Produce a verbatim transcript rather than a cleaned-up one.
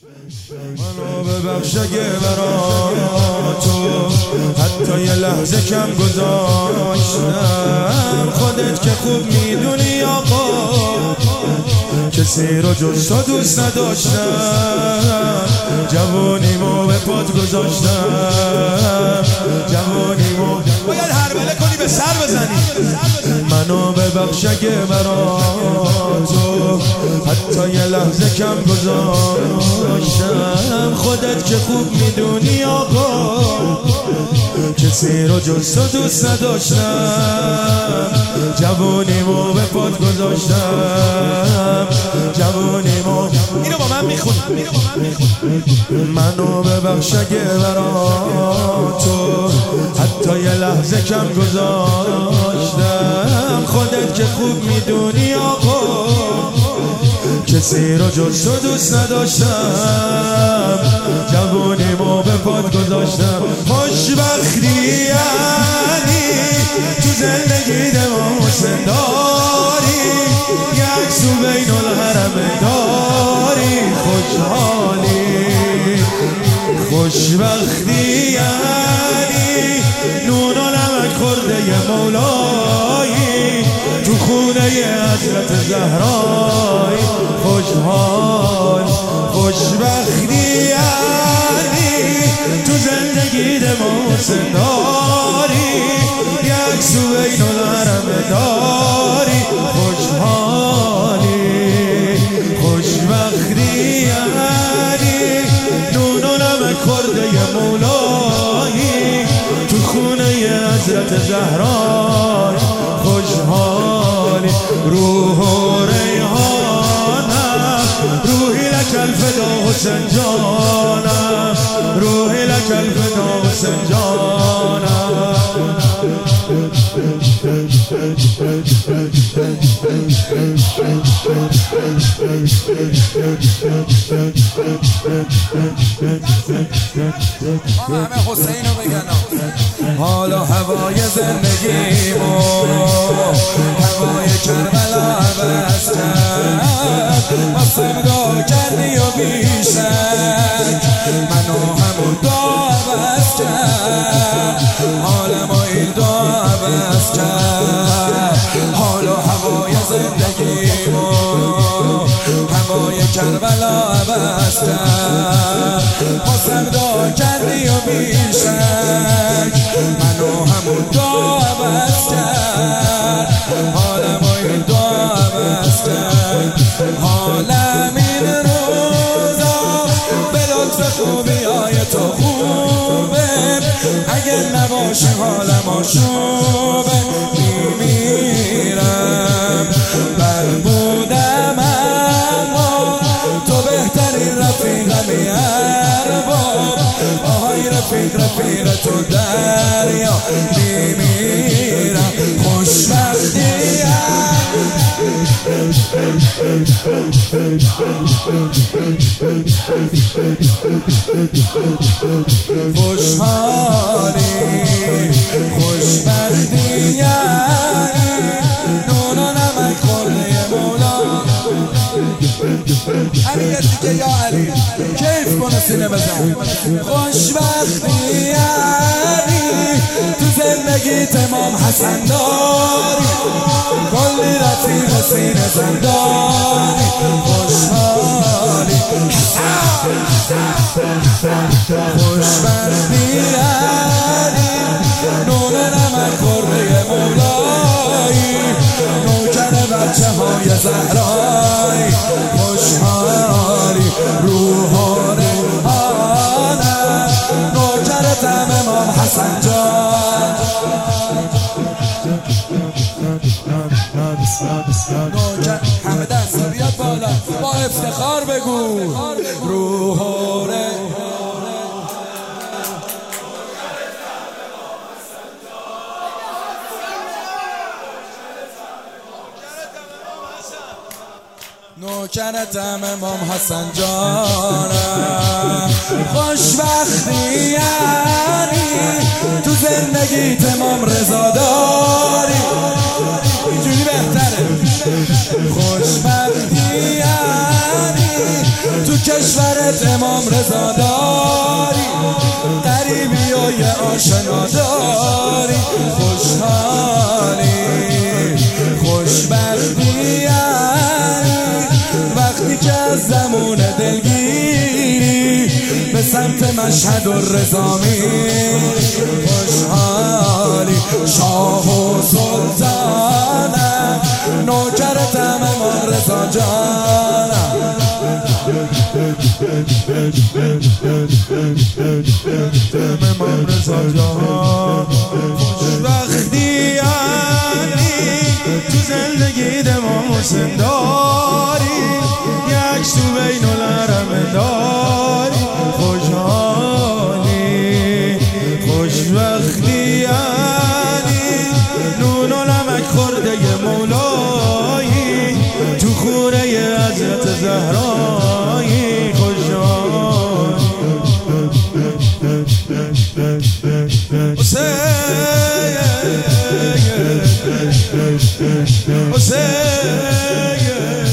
منو ببخش اگه برا تو حتی یه لحظه کم گذاشتم. خودت که خوب میدونی آقا کسی رو جز تو دوست نداشتم. جوانیمو به پات گذاشتم، جوانیمو باید هربله کنی به سر بزنی. منو ببخش اگه برا تو حتی یه لحظه کم گذاشتم. خودت که خوب میدونی آقا کسی رو جز تو دوست نداشتم. جوانیمو به پات گذاشتم، جوانیمو. اینو با من میخونی. منو ببخش اگه برا تو حتی یه لحظه کم گذاشتم. خودت که خوب میدونی آقا کسی رو جز تو دوست نداشتم. جوانیمو به پات گذاشتم. خوشبختی یعنی تو زندگی دماسه داری، یک سو بین الحرم داری. خوشحالی خوشبختی یعنی نون و نمک خورده ی مولایی تو خونه ی حضرت زهرایی. خوشحال خوشبختی یعنی تو زندگی دماسه داری، یک سو بین الحرم داری. خوشحالی خوشبختی یعنی نون و نمک خورده ی مولایی تو خونه ی حضرت زهرایی. خوشحالی روح و ریحانم، روحی لک الفدا حسین جانم، روحی لک الفدا حسین جانم. همه حسینو بگن. حالا هوای زندگیمو هوای کربلا عوض کرد. واسه دعا کردی و بیشک منو همون دعا عوض کرد. حالم و این دعا عوض کرد. حالا هوای زندگیمو هوای کربلا عوض کرد. واسه دعا کردی و بیشک منو همون دعا عوض کرد. حالم و این دعا عوض کرد. حالم این روزا به لطف خوبی های تو خوبه. اگه نباشه حالم آشوبه. میمیرم بر بودم اما تو بهترین رفیقمی ارباب. آهای رفیق رفیق تو دریا. میمیرم خوشبختی خوشحالی خوشبختی نون و نمک خورده ی مولا. علی دیگه یا علی کیف کنه سینه بزن. خوشبختی یعنی تو زندگی تمام حسن داری، کلی رفیق سینه زنداری. خوشحالی خوشبختی یعنی نون نمک خورده ی مولایی نوکر بچه های زهرایی. خوشحالی روح و ریحانم نوکر طعم امام حسن جان. نوکر همه دست بیاد بالا با افتخار بگو روح و ریحانم. نوکرتم امام حسن جانم. خوشبختی یعنی تو زندگی تمام رضا داری. اینجوری بهتره. خوشبختی یعنی تو کشور نوکرت امام رضا داری، قریبی و یه آشنا داری، خوشحالی خوشبختی وقتی که از زمون دلگیری به سمت مشهد و رضا میری، خوشحالی شاه و سلطانم، نوکرتم امام رضا جانم. امام رضا جان خوشبختی یعنی تو زندگی امام حسین داری، یک تو بین الحرم داری، خوشحالی خوشبختی یعنی نون و نمک خورده مولایی تو خوره حضرت زهرایی، خوشحالی حسین حسین